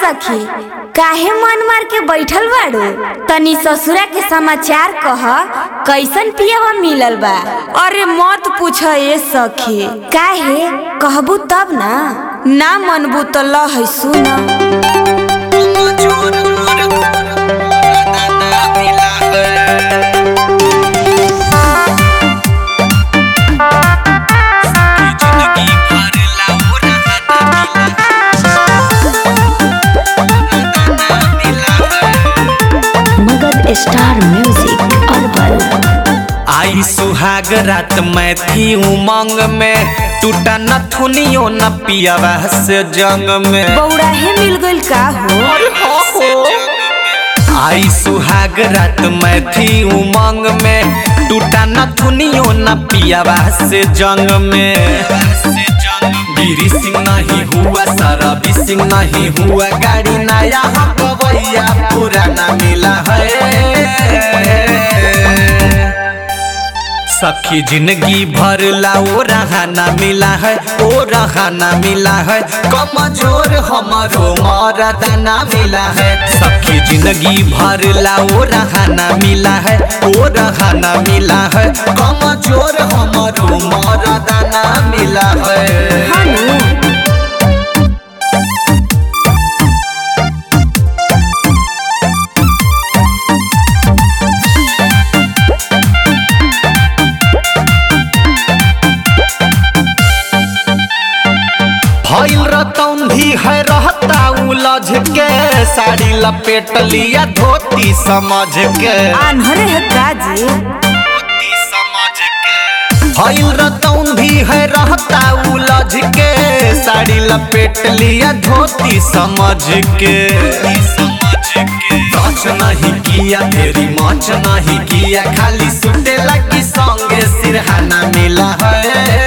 सखी, काहे मन मार के बैठल बाड़ू? तनी ससुरा के समाचार कह, कैसन पियवा मिलल बा? अरे मत पूछ ए सखी, काहे कहबू तब ना मनबू तो लह सुन। Star music herbal. आई सुहाग रात मैं थी उमंग में, टूटा न थुनियो न पियावा से जंग में। बौराहे मिल गइल का हो? आई सुहाग रात मैं थी उमंग में, टूटा न थुनियो न पियावा से जंग में। गिरी सिंह नहीं हुआ, शराबी सिंह नहीं हुआ, गाड़ी नया हकवैया पुराना मिला है। सखी जिंदगी भर ला ओ रहना मिला है, ओ रहना मिला है, कमजोर हमारो मरदाना मिला है। सखी जिंदगी भर ला ओ रहना मिला है, ओ रहना मिला है, कमजोर हमारो मरदाना मिला है। भइल रतौंधी है रहता उलझ के, साड़ी लपेट लिया धोती समझ के। आन्हरे है काजी भइल रतौंधी है रहता उलझ के, साड़ी लपेट लिया धोती समझ के। टच नहीं किया तेरी मच नहीं किया, खाली सुटेला की संगे सिरहाना मिला है।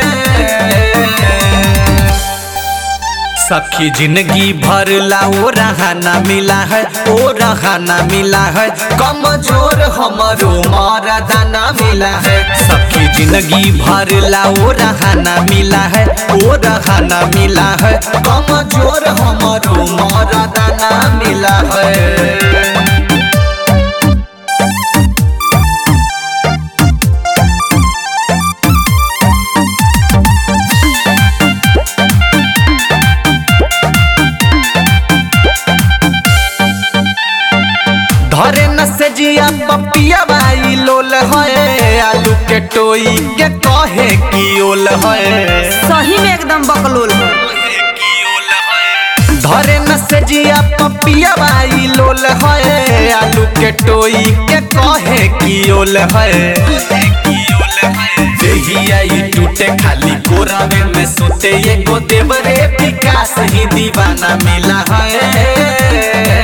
सखी जिंदगी भर ला ओ रहना मिला है, ओ रहना मिला है, कमजोर हमारो मरदाना मिला है। सखी जिंदगी भर ला ओ रहना मिला है, ओ रहना मिला है, कमजोर हमारो मरदाना मिला है। धरे न से जिया पपिया भाई लोल है, आलू के टोई के कहे की ओल है। सही में एकदम बकलोल है। धरे न से जिया पपिया भाई लोल है, आलू के टोई के कहे की ओल है। देहिया टूटे खाली कोरावे में सोते, ये गो देवरे विकास ही दीवाना मिला है।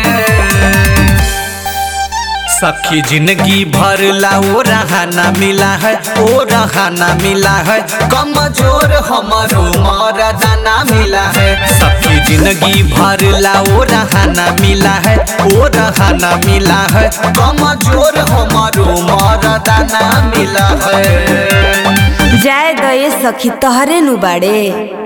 सखी जिंदगी भर ला ओ रहना मिला है, ओ रहना मिला है, कमजोर हमारो मरदाना मिला है। सखी जिंदगी भर ला ओ रहना मिला है, ओ रहना मिला है, कमजोर हमारो मरदाना मिला है। जाए दये सखी तहरे नु बाड़े।